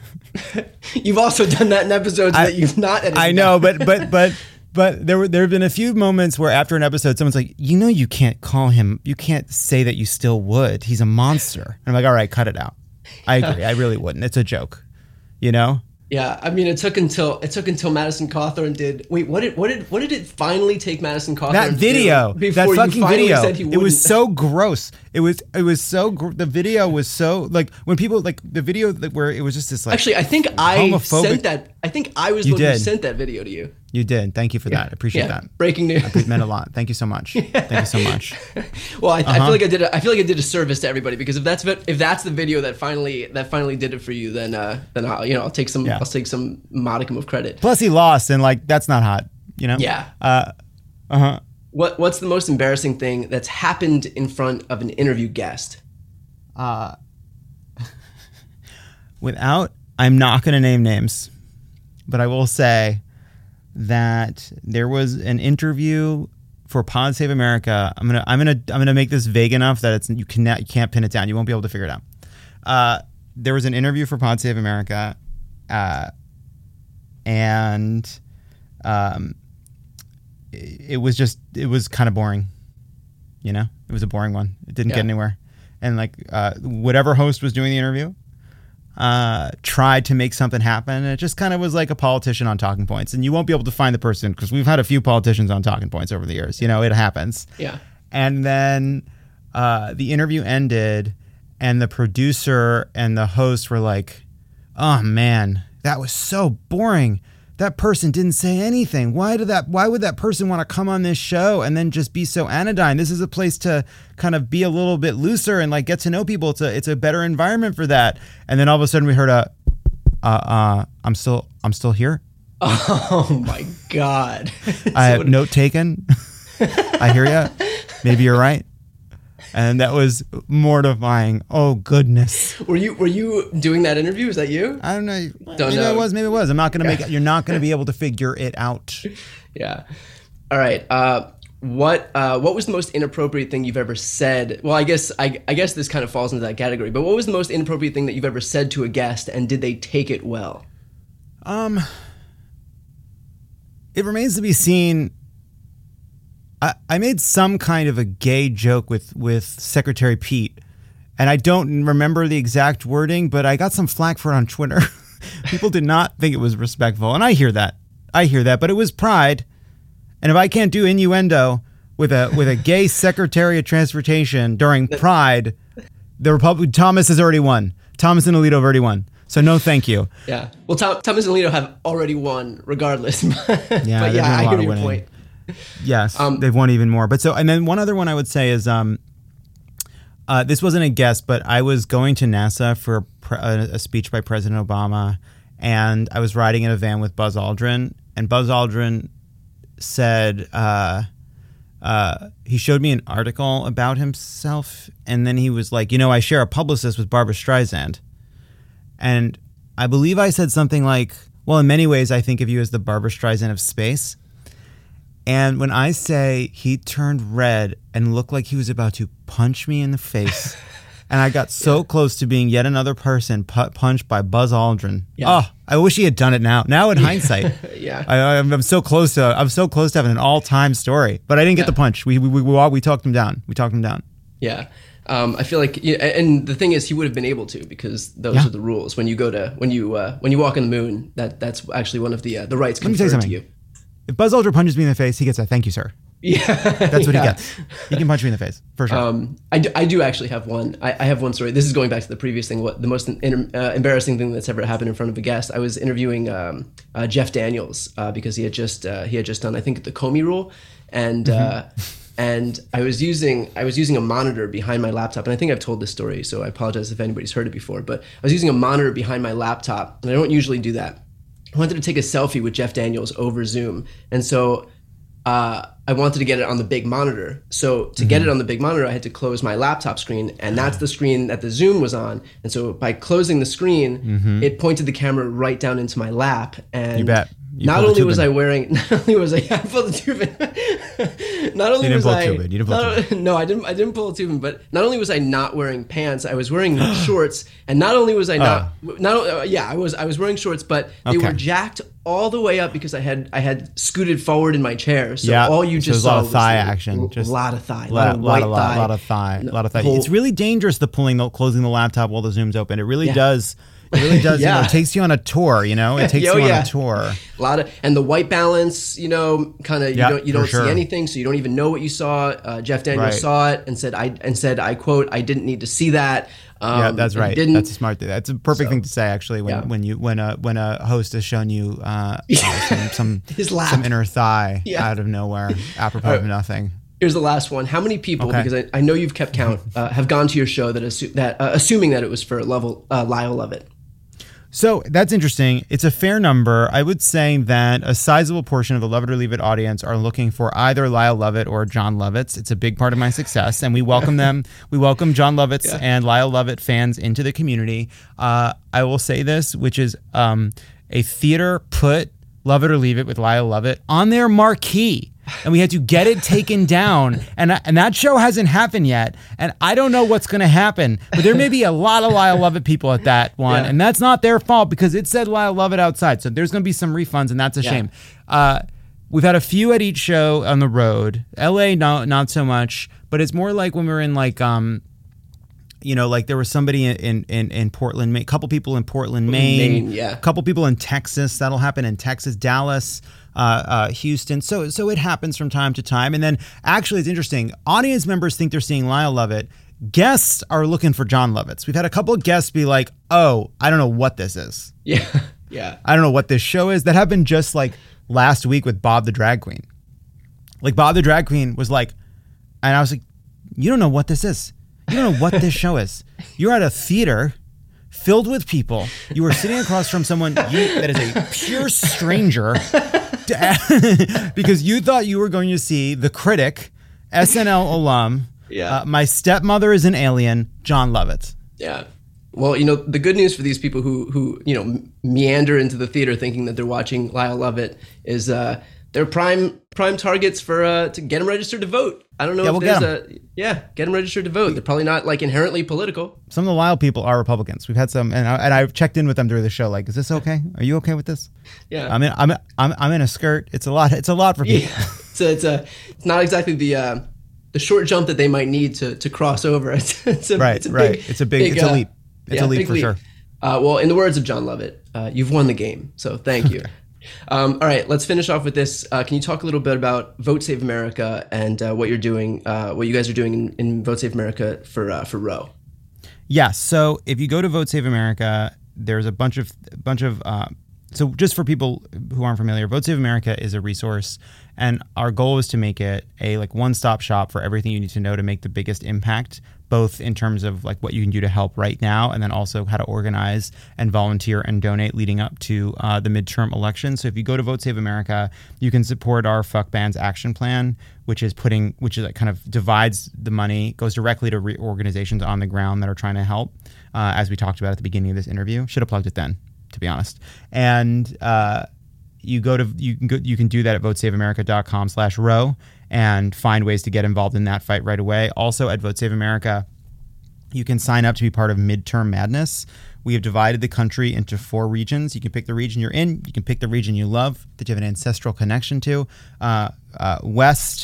You've also done that in episodes I, that you've not edited. I know, but but but but there were there have been a few moments where after an episode, someone's like, you know, you can't call him, you can't say that you still would. He's a monster. And I'm like, all right, cut it out. I agree. I really wouldn't. It's a joke, you know. Yeah, I mean, it took until it took until Madison Cawthorn did. Wait, what did what did what did it finally take Madison Cawthorn? That video, to do before that fucking you video. Said he it was so gross. It was it was so gr- the video was so like when people like the video that where it was just this like. Actually, I think I sent that. I think I was the you one did. who sent that video to you. You did. Thank you for yeah. that. I appreciate yeah. that. Breaking news. It meant a lot. Thank you so much. yeah. Thank you so much. Well, I, uh-huh. I feel like I did. A, I feel like I did a service to everybody, because if that's if that's the video that finally that finally did it for you, then uh, then I'll you know I'll take some yeah. I'll take some modicum of credit. Plus, he lost, and like that's not hot, you know. Yeah. Uh huh. What What's the most embarrassing thing that's happened in front of an interview guest? Uh. Without, I'm not going to name names, but I will say that there was an interview for Pod Save America. I'm gonna I'm gonna I'm gonna make this vague enough that it's you cannot you can't pin it down. You won't be able to figure it out. Uh, there was an interview for Pod Save America, uh, and um, it, it was just it was kind of boring. You know, it was a boring one. It didn't yeah. get anywhere, and like uh, whatever host was doing the interview. Uh, tried to make something happen, and it just kind of was like a politician on Talking Points, and you won't be able to find the person because we've had a few politicians on Talking Points over the years. You know, it happens. Yeah. And then uh, the interview ended, and the producer and the host were like, "Oh man, that was so boring. That person didn't say anything. Why did that? Why would that person want to come on this show and then just be so anodyne? This is a place to kind of be a little bit looser and like get to know people. It's a it's a better environment for that." And then all of a sudden we heard a, uh, uh, "I'm still I'm still here." Oh my God! I have note taken. I hear you. Maybe you're right. And that was mortifying. Oh goodness. Were you were you doing that interview? Is that you? I don't know. Don't maybe know. it was. Maybe it was. I'm not gonna make it. You're not gonna be able to figure it out. Yeah. All right. Uh, what uh, what was the most inappropriate thing you've ever said? Well, I guess I, I guess this kind of falls into that category. But what was the most inappropriate thing that you've ever said to a guest, and did they take it well? Um. It remains to be seen. I, I made some kind of a gay joke with, with Secretary Pete, and I don't remember the exact wording, but I got some flack for it on Twitter. People did not think it was respectful, and I hear that. I hear that, but it was pride, and if I can't do innuendo with a with a gay Secretary of Transportation during Pride, the Republic Thomas has already won. Thomas and Alito have already won. So no, thank you. Yeah. Well, Tom, Thomas and Alito have already won, regardless. yeah, but yeah, I hear your point. Yes, Um, they've won even more. But so, and then one other one I would say is, um, uh, this wasn't a guest, but I was going to NASA for a, pre- a, a speech by President Obama, and I was riding in a van with Buzz Aldrin, and Buzz Aldrin said, uh, uh, he showed me an article about himself, and then he was like, you know, I share a publicist with Barbra Streisand. And I believe I said something like, well, in many ways, I think of you as the Barbra Streisand of space. And when I say he turned red and looked like he was about to punch me in the face, and I got so yeah. close to being yet another person pu- punched by Buzz Aldrin. Yeah. Oh, I wish he had done it now. Now in hindsight, yeah, I, I'm, I'm so close to. I'm so close to having an all-time story, but I didn't get yeah. the punch. We we we we, we talked him down. We talked him down. Yeah. Um, I feel like, yeah, and the thing is, he would have been able to, because those yeah. are the rules. When you go to when you uh, when you walk on the moon, that that's actually one of the uh, the rights conferred to you. If Buzz Aldrin punches me in the face, he gets a thank you, sir. Yeah, that's what yeah. he gets. He can punch me in the face for sure. Um, I, do, I do actually have one. I, I have one story. This is going back to the previous thing. What the most in, uh, embarrassing thing that's ever happened in front of a guest. I was interviewing um, uh, Jeff Daniels uh, because he had just uh, he had just done, I think, the Comey Rule, and uh, and I was using I was using a monitor behind my laptop, and I think I've told this story, so I apologize if anybody's heard it before. But I was using a monitor behind my laptop, and I don't usually do that. I wanted to take a selfie with Jeff Daniels over Zoom, and so. Uh, I wanted to get it on the big monitor. So to mm-hmm. get it on the big monitor, I had to close my laptop screen, and that's the screen that the Zoom was on. And so by closing the screen, mm-hmm. it pointed the camera right down into my lap. And you bet. You not only was I wearing, not only was I, I pulled the tube in. Not only you didn't was pull I, tube in. You didn't pull not, tube in. no, I didn't. I didn't pull a tube in. But not only was I not wearing pants, I was wearing shorts, and not only was I not, oh. not uh, yeah, I was I was wearing shorts, but they okay. were jacked all the way up because I had I had scooted forward in my chair. So yeah. all you just so saw a lot of was thigh like, action, just a lot of thigh, a lot, lot of white lot, thigh, a lot of thigh, a lot of thigh. Whole, it's really dangerous the pulling, the closing the laptop while the Zoom's open. It really yeah. does. It really does. yeah. You know, it takes you on a tour. You know, it takes oh, you on yeah. a tour. A lot of, and the white balance. You know, kind of you yep, don't you don't sure. see anything, so you don't even know what you saw. Uh, Jeff Daniels right. saw it and said I and said I quote I didn't need to see that. Um, yeah, that's right. Didn't, that's a smart thing. That's a perfect so, thing to say, actually. When yeah. when you when a when a host has shown you uh, uh, some some, some inner thigh yeah. out of nowhere, apropos right. of nothing. Here's the last one. How many people, okay. because I, I know you've kept count, uh, have gone to your show that assu- that uh, assuming that it was for level uh, Lyle Lovett? So that's interesting. It's a fair number. I would say that a sizable portion of the Love It or Leave It audience are looking for either Lyle Lovett or John Lovitz. It's a big part of my success, and we welcome them. We welcome John Lovitz yeah. and Lyle Lovett fans into the community. Uh, I will say this, which is um, a theater put Love It or Leave It with Lyle Lovett on their marquee. And we had to get it taken down. And and that show hasn't happened yet. And I don't know what's going to happen. But there may be a lot of Lyle Lovett people at that one. Yeah. And that's not their fault because it said Lyle Lovett outside. So there's going to be some refunds, and that's a yeah. shame. Uh, we've had a few at each show on the road. L A, no, not so much. But it's more like when we were in like... Um, You know, like there was somebody in in, in Portland, Maine, a couple people in Portland, Maine, Maine yeah. a couple people in Texas. That'll happen in Texas, Dallas, uh, uh, Houston. So so it happens from time to time. And then actually it's interesting. Audience members think they're seeing Lyle Lovett. Guests are looking for John Lovitz. We've had a couple of guests be like, oh, I don't know what this is. Yeah, yeah. I don't know what this show is. That happened just like last week with Bob the Drag Queen. Like Bob the Drag Queen was like, and I was like, you don't know what this is. You don't know what this show is. You're at a theater filled with people. You are sitting across from someone you, that is a pure stranger to, because you thought you were going to see the critic, S N L alum, yeah. uh, My Stepmother is an Alien, John Lovitz. Yeah. Well, you know, the good news for these people who, who you know, meander into the theater thinking that they're watching Lyle Lovett is uh, they're prime prime targets for uh, to get them registered to vote. I don't know yeah, if we'll there's get a yeah, get them registered to vote. They're probably not like inherently political. Some of the Lyle people are Republicans. We've had some, and I, and I've checked in with them during the show. Like, is this okay? Are you okay with this? Yeah, I'm in. I'm I'm I'm in a skirt. It's a lot. It's a lot for people. Yeah. So it's a it's not exactly the uh, the short jump that they might need to to cross over. It's, it's a, right, it's a right. Big, it's a big. big it's a leap. It's yeah, a leap for leap. sure. Uh, well, in the words of John Lovett, uh, you've won the game. So thank you. Um, all right, let's finish off with this. Uh, can you talk a little bit about Vote Save America and uh, what you're doing, uh, what you guys are doing in, in Vote Save America for uh, for Roe? Yeah. So if you go to Vote Save America, there's a bunch of bunch of uh, so just for people who aren't familiar, Vote Save America is a resource, and our goal is to make it a like one-stop shop for everything you need to know to make the biggest impact, both in terms of like what you can do to help right now, and then also how to organize and volunteer and donate leading up to uh, the midterm election. So if you go to Vote Save America, you can support our Fuck Bans Action Plan, which is putting, which is like kind of divides the money, goes directly to re- organizations on the ground that are trying to help, uh, as we talked about at the beginning of this interview. Should have plugged it then, to be honest. And uh, you go to you can go, you can do that at votesaveamerica.com slash row and find ways to get involved in that fight right away. Also at Vote Save America, you can sign up to be part of Midterm Madness. We have divided the country into four regions. You can pick the region you're in. You can pick the region you love, that you have an ancestral connection to. Uh, uh, West,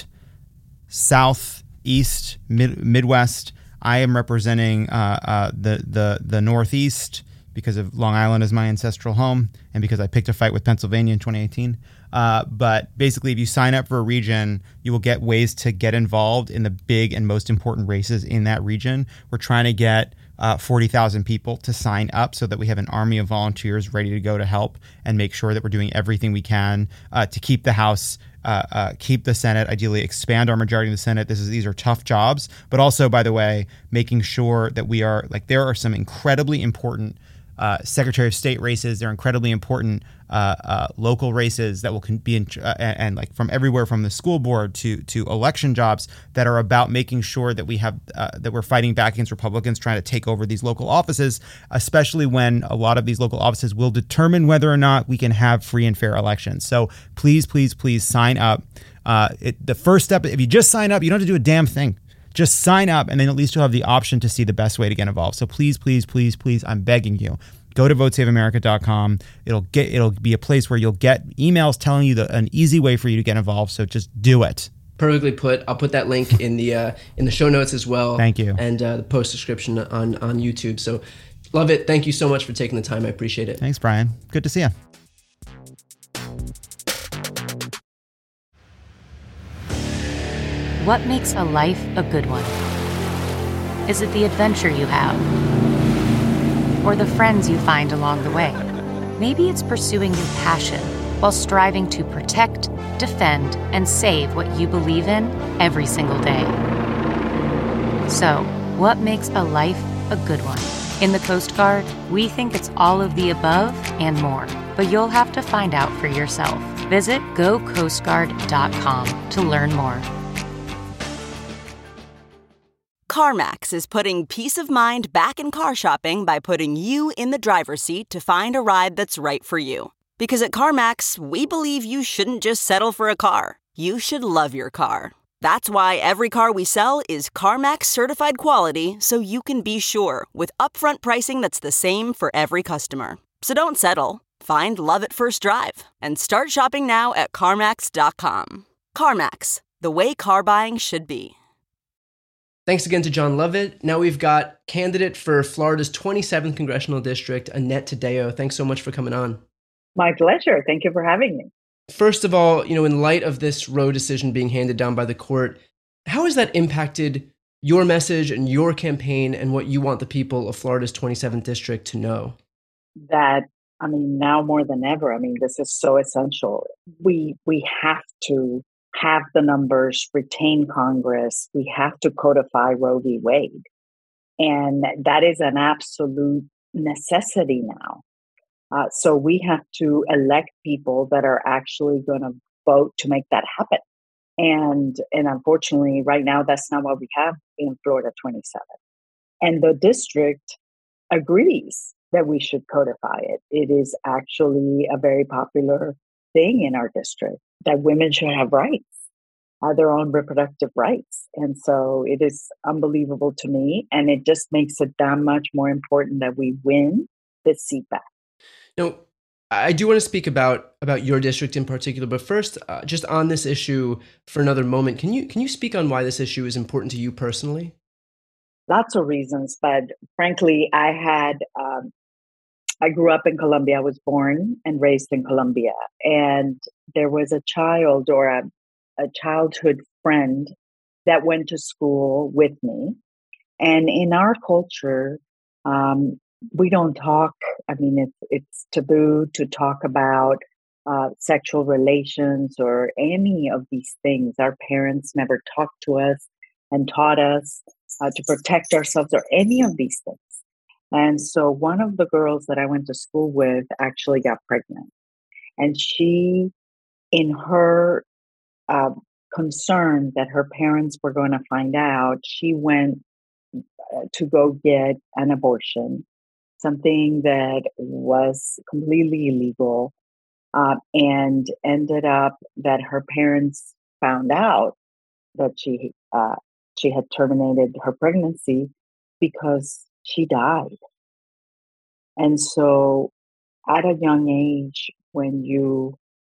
South, East, Mid- Midwest. I am representing uh, uh, the the the Northeast, because of Long Island as my ancestral home, and because I picked a fight with Pennsylvania in twenty eighteen. Uh, but basically, if you sign up for a region, you will get ways to get involved in the big and most important races in that region. We're trying to get uh, forty thousand people to sign up so that we have an army of volunteers ready to go to help and make sure that we're doing everything we can uh, to keep the House, uh, uh, keep the Senate, ideally expand our majority in the Senate. This is These are tough jobs, but also, by the way, making sure that we are, like, there are some incredibly important Uh, Secretary of State races. They're incredibly important uh, uh, local races that will con- be in, uh, and, and like from everywhere from the school board to to election jobs that are about making sure that we have uh, that we're fighting back against Republicans trying to take over these local offices, especially when a lot of these local offices will determine whether or not we can have free and fair elections. So please, please, please sign up. Uh, it, the first step, if you just sign up, you don't have to do a damn thing. Just sign up, and then at least you'll have the option to see the best way to get involved. So please, please, please, please, I'm begging you, go to vote save america dot com. It'll get it'll be a place where you'll get emails telling you the, an easy way for you to get involved. So just do it. Perfectly put. I'll put that link in the uh, in the show notes as well. Thank you. And uh, the post description on on YouTube. So love it. Thank you so much for taking the time. I appreciate it. Thanks, Brian. Good to see you. What makes a life a good one? Is it the adventure you have? Or the friends you find along the way? Maybe it's pursuing your passion while striving to protect, defend, and save what you believe in every single day. So, what makes a life a good one? In the Coast Guard, we think it's all of the above and more, but you'll have to find out for yourself. Visit go coast guard dot com to learn more. CarMax is putting peace of mind back in car shopping by putting you in the driver's seat to find a ride that's right for you. Because at CarMax, we believe you shouldn't just settle for a car. You should love your car. That's why every car we sell is CarMax certified quality, so you can be sure with upfront pricing that's the same for every customer. So don't settle. Find love at first drive and start shopping now at CarMax dot com. CarMax, the way car buying should be. Thanks again to Jon Lovett. Now we've got candidate for Florida's twenty-seventh Congressional District, Annette Taddeo. Thanks so much for coming on. My pleasure. Thank you for having me. First of all, you know, in light of this Roe decision being handed down by the court, how has that impacted your message and your campaign and what you want the people of Florida's twenty-seventh District to know? That, I mean, now more than ever, I mean, this is so essential. We we have to have the numbers, retain Congress. We have to codify Roe v. Wade. And that is an absolute necessity now. Uh, so we have to elect people that are actually going to vote to make that happen. And, and unfortunately, right now, that's not what we have in Florida twenty-seven. And the district agrees that we should codify it. It is actually a very popular thing in our district that women should have rights, uh, their own reproductive rights. And so it is unbelievable to me. And it just makes it that much more important that we win this seat back. Now, I do want to speak about, about your district in particular, but first, uh, just on this issue for another moment, can you can you speak on why this issue is important to you personally? Lots of reasons, but frankly, I had, um, I grew up in Colombia. I was born and raised in Colombia. And there was a child or a, a childhood friend that went to school with me. And in our culture, um, we don't talk. I mean, it's it's taboo to talk about uh, sexual relations or any of these things. Our parents never talked to us and taught us uh, to protect ourselves or any of these things. And so one of the girls that I went to school with actually got pregnant. And she, in her uh, concern that her parents were going to find out, she went uh, to go get an abortion, something that was completely illegal, uh, and ended up that her parents found out that she uh, she had terminated her pregnancy because she died. And so at a young age, when you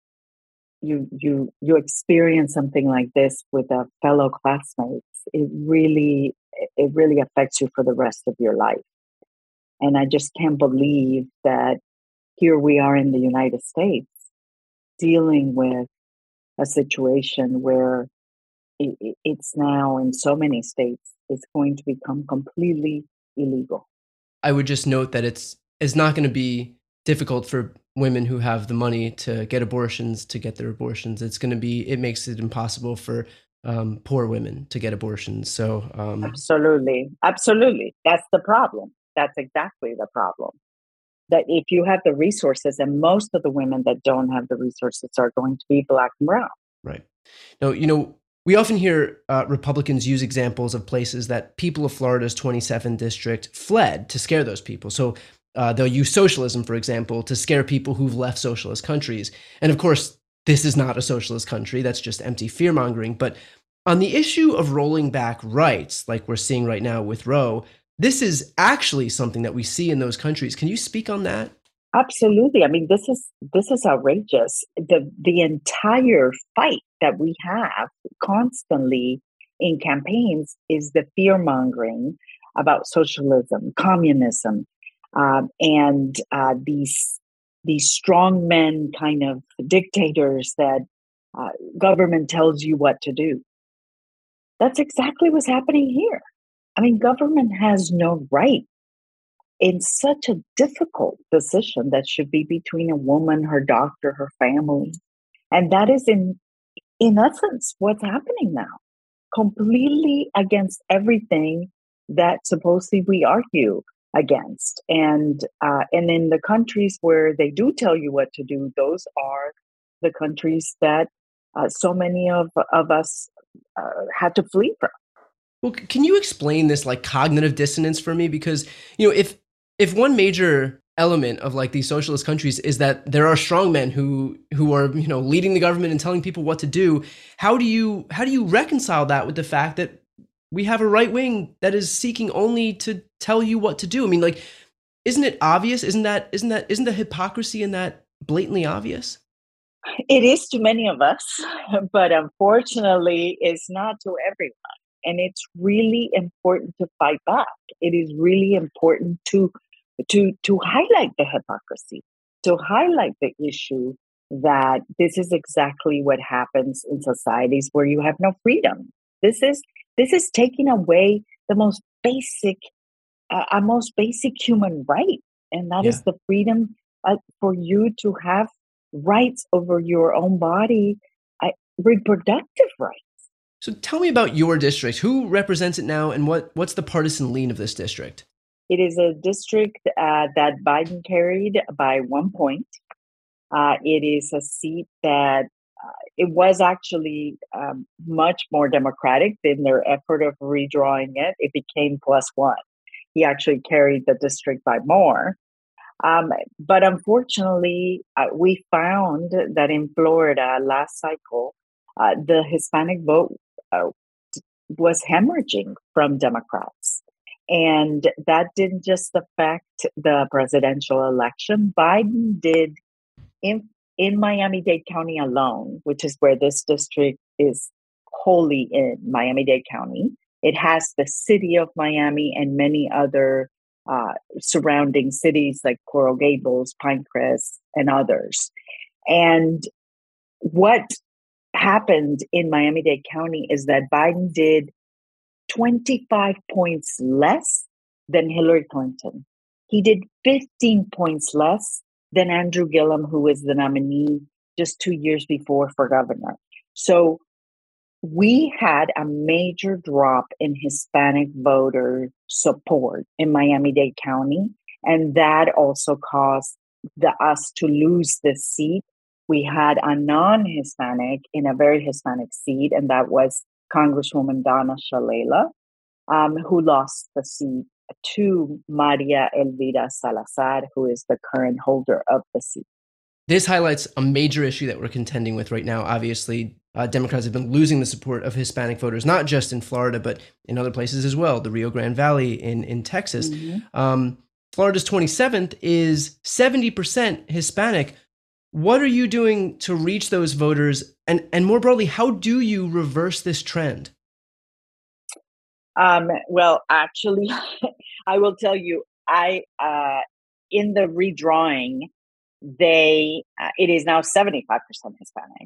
you you you experience something like this with a fellow classmates, it really it really affects you for the rest of your life. And I just can't believe that here we are in the United States dealing with a situation where it, it's now in so many states, it's going to become completely illegal. I would just note that it's it's not going to be difficult for women who have the money to get abortions to get their abortions. It's going to be, it makes it impossible for um, poor women to get abortions. So um, absolutely, absolutely, that's the problem. That's exactly the problem. That if you have the resources, and most of the women that don't have the resources are going to be Black and brown. Right. Now, you know, we often hear uh, Republicans use examples of places that people of Florida's twenty-seventh district fled to scare those people. So uh, they'll use socialism, for example, to scare people who've left socialist countries. And of course, this is not a socialist country. That's just empty fear-mongering. But on the issue of rolling back rights, like we're seeing right now with Roe, this is actually something that we see in those countries. Can you speak on that? Absolutely. I mean, this is this is outrageous. The the entire fight that we have constantly in campaigns is the fear mongering about socialism, communism, um, and uh, these these strong men kind of dictators that uh, government tells you what to do. That's exactly what's happening here. I mean, government has no right in such a difficult decision that should be between a woman, her doctor, her family. And that is in in essence what's happening now. Completely against everything that supposedly we argue against. And uh, and in the countries where they do tell you what to do, those are the countries that uh, so many of, of us uh, had to flee from. Well, can you explain this like cognitive dissonance for me? Because, you know, if if one major element of like these socialist countries is that there are strong men who who are, you know, leading the government and telling people what to do, how do you how do you reconcile that with the fact that we have a right wing that is seeking only to tell you what to do? I mean, like, isn't it obvious? Isn't that isn't that isn't the hypocrisy in that blatantly obvious? It is to many of us, but unfortunately, it's not to everyone. And it's really important to fight back. It is really important to to to highlight the hypocrisy, to highlight the issue that this is exactly what happens in societies where you have no freedom. This is this is taking away the most basic, uh, a most basic human right, and that yeah. is the freedom uh, for you to have rights over your own body, uh, reproductive rights. So tell me about your district. Who represents it now, and what, what's the partisan lean of this district? It is a district uh, that Biden carried by one point. Uh, it is a seat that uh, it was actually um, much more Democratic in their effort of redrawing it. It became plus one. He actually carried the district by more. Um, but unfortunately, uh, we found that in Florida last cycle, uh, the Hispanic vote Uh, was hemorrhaging from Democrats. And that didn't just affect the presidential election. Biden did in, in Miami-Dade County alone, which is where this district is wholly in Miami-Dade County. It has the city of Miami and many other uh, surrounding cities like Coral Gables, Pinecrest, and others. And what happened in Miami-Dade County is that Biden did twenty-five points less than Hillary Clinton. He did fifteen points less than Andrew Gillum, who was the nominee just two years before for governor. So we had a major drop in Hispanic voter support in Miami-Dade County, and that also caused the, us to lose this seat. We had a non-Hispanic in a very Hispanic seat, and that was Congresswoman Donna Shalala, um, who lost the seat to Maria Elvira Salazar, who is the current holder of the seat. This highlights a major issue that we're contending with right now. Obviously, uh, Democrats have been losing the support of Hispanic voters, not just in Florida, but in other places as well, the Rio Grande Valley in, in Texas. Mm-hmm. Um, Florida's twenty-seventh is seventy percent Hispanic. What are you doing to reach those voters? And, and more broadly, how do you reverse this trend? Um, well, actually, I will tell you, I uh, in the redrawing, they uh, it is now seventy-five percent Hispanic.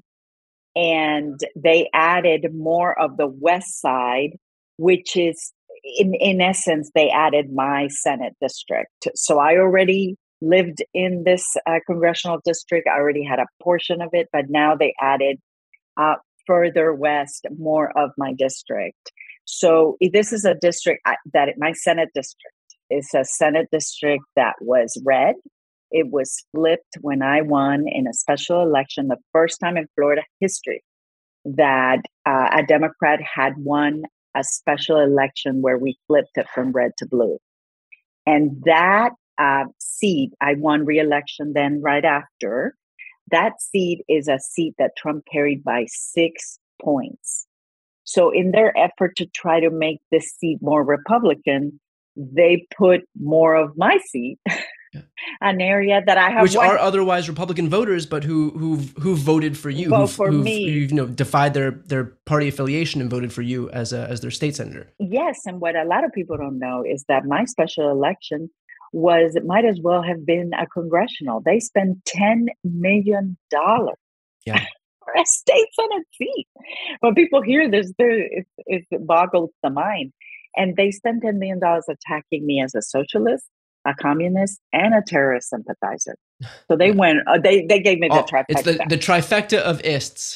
And they added more of the West Side, which is, in, in essence, they added my Senate district. So I already lived in this uh, congressional district. I already had a portion of it, but now they added uh, further west more of my district. So this is a district that my Senate district is a Senate district that was red. It was flipped when I won in a special election, the first time in Florida history that uh, a Democrat had won a special election where we flipped it from red to blue. And that uh, seat, I won re-election then right after. That seat is a seat that Trump carried by six points. So in their effort to try to make this seat more Republican, they put more of my seat, yeah. an area that I have, which won. are otherwise Republican voters, but who who who voted for you, Vote who for me, you know, defied their their party affiliation and voted for you as a, as their state senator. Yes, and what a lot of people don't know is that my special election was it might as well have been a congressional. They spent ten million dollars. Yeah. For a state senate seat. When people hear this, it, it boggles the mind. And they spent ten million dollars attacking me as a socialist, a communist, and a terrorist sympathizer. So they went, uh, they, they gave me the oh, trifecta. It's the, the trifecta of ists.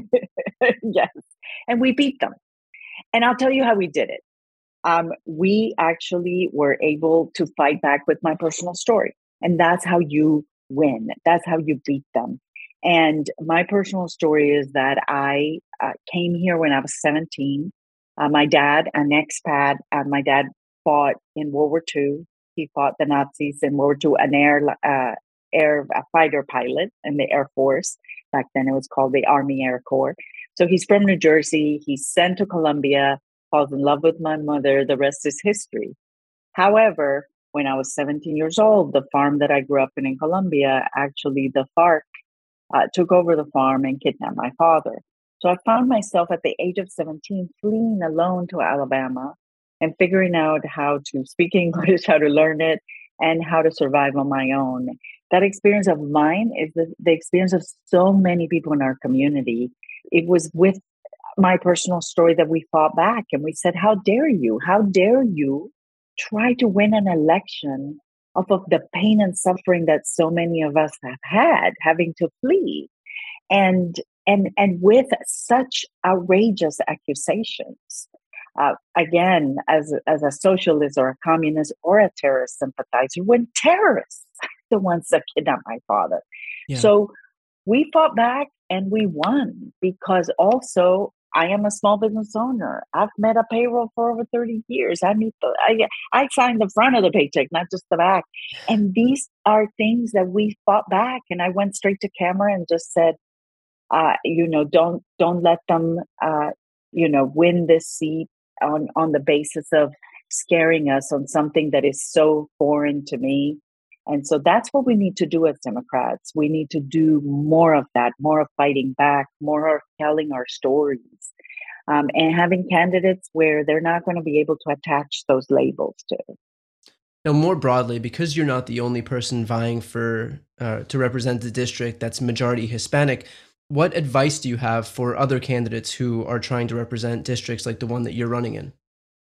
Yes. And we beat them. And I'll tell you how we did it. Um, we actually were able to fight back with my personal story. And that's how you win. That's how you beat them. And my personal story is that I uh, came here when I was seventeen. Uh, my dad, an expat, uh, my dad fought in World War Two. He fought the Nazis in World War Two, an air, uh, air a fighter pilot in the Air Force. Back then it was called the Army Air Corps. So he's from New Jersey. He's sent to Colombia, falls in love with my mother. The rest is history. However, when I was seventeen years old, the farm that I grew up in in Colombia, actually the FARC Uh, took over the farm and kidnapped my father. So I found myself at the age of seventeen fleeing alone to Alabama and figuring out how to speak English, how to learn it, and how to survive on my own. That experience of mine is the, the experience of so many people in our community. It was with my personal story that we fought back and we said, how dare you? How dare you try to win an election off of the pain and suffering that so many of us have had, having to flee, and and and with such outrageous accusations. Uh, again, as as a socialist or a communist or a terrorist sympathizer, when terrorists are the ones that kidnapped my father. Yeah. So we fought back and we won because also I am a small business owner. I've met a payroll for over thirty years. I meet the, I, I signed the front of the paycheck, not just the back. And these are things that we fought back. And I went straight to camera and just said, uh, you know, don't don't let them, uh, you know, win this seat on, on the basis of scaring us on something that is so foreign to me. And so that's what we need to do as Democrats. We need to do more of that, more of fighting back, more of telling our stories, um, and having candidates where they're not going to be able to attach those labels to. Now, more broadly, because you're not the only person vying for uh, to represent the district that's majority Hispanic, what advice do you have for other candidates who are trying to represent districts like the one that you're running in?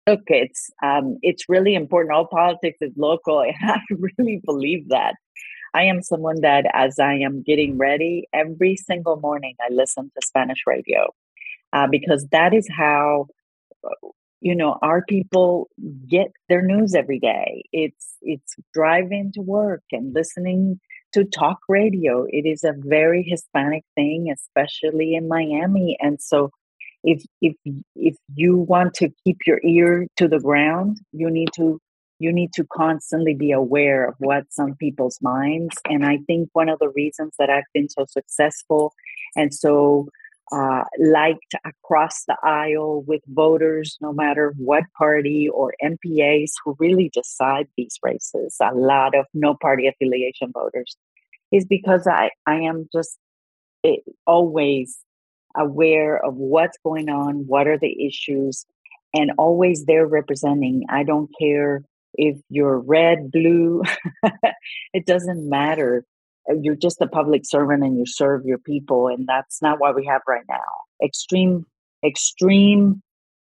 Look, it's um, it's really important. All politics is local, and I really believe that. I am someone that, as I am getting ready, every single morning I listen to Spanish radio uh, because that is how, you know, our people get their news every day. It's it's driving to work and listening to talk radio. It is a very Hispanic thing, especially in Miami. And so if if if you want to keep your ear to the ground, you need to you need to constantly be aware of what's on people's minds. And I think one of the reasons that I've been so successful and so uh, liked across the aisle with voters, no matter what party, or M P As who really decide these races, a lot of no party affiliation voters, is because I, I am just it, always aware of what's going on, what are the issues, and always there representing. I don't care if you're red, blue, it doesn't matter. You're just a public servant and you serve your people. And that's not what we have right now. Extreme, extreme,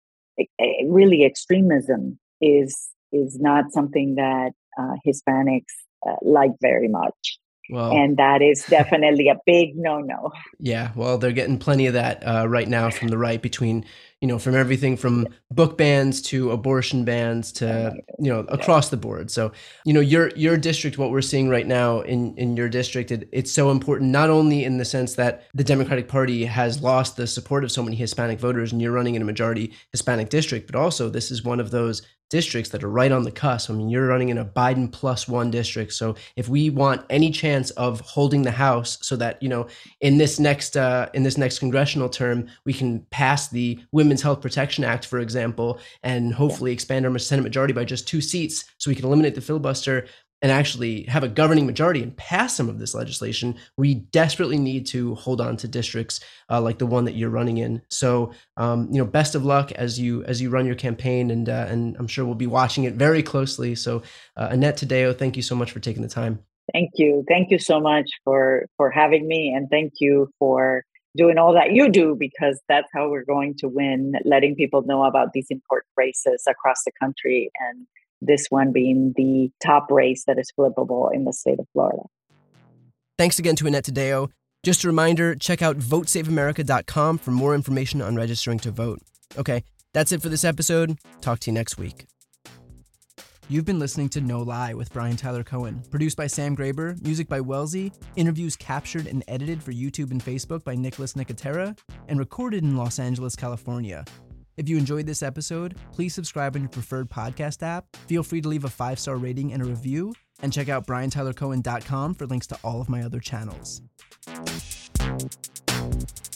really extremism is, is not something that uh, Hispanics uh, like very much. Well, and that is definitely a big no-no. Yeah, well, they're getting plenty of that uh, right now from the right, between, you know, from everything from book bans to abortion bans to, you know, across the board. So, you know, your your district, what we're seeing right now in, in your district, it, it's so important, not only in the sense that the Democratic Party has lost the support of so many Hispanic voters and you're running in a majority Hispanic district, but also this is one of those districts that are right on the cusp. I mean, you're running in a Biden plus one district. So if we want any chance of holding the House so that, you know, in this next uh, in this next congressional term, we can pass the Women's Health Protection Act, for example, and hopefully expand our Senate majority by just two seats so we can eliminate the filibuster and actually have a governing majority and pass some of this legislation, we desperately need to hold on to districts uh, like the one that you're running in. So, um, you know, best of luck as you as you run your campaign, and uh, and I'm sure we'll be watching it very closely. So, uh, Annette Taddeo, thank you so much for taking the time. Thank you, thank you so much for for having me, and thank you for doing all that you do, because that's how we're going to win, letting people know about these important races across the country, and this one being the top race that is flippable in the state of Florida. Thanks again to Annette Taddeo. Just a reminder, check out vote save america dot com for more information on registering to vote. Okay, that's it for this episode. Talk to you next week. You've been listening to No Lie with Brian Tyler Cohen, produced by Sam Graber, music by Wellesley, interviews captured and edited for YouTube and Facebook by Nicholas Nicotera, and recorded in Los Angeles, California. If you enjoyed this episode, please subscribe on your preferred podcast app. Feel free to leave a five-star rating and a review, and check out brian tyler cohen dot com for links to all of my other channels.